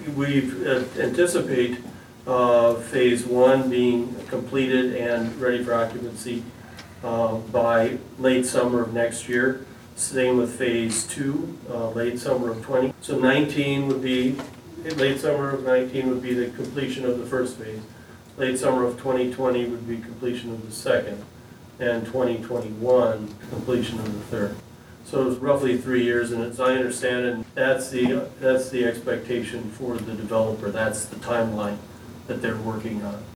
we anticipate phase one being completed and ready for occupancy by late summer of next year. Same with phase two, late summer of 20. So 19 would be, late summer of 19 would be the completion of the first phase. Late summer of 2020 would be completion of the second, and 2021 completion of the third. So it's roughly 3 years, and as I understand it, that's the expectation for the developer. That's the timeline that they're working on.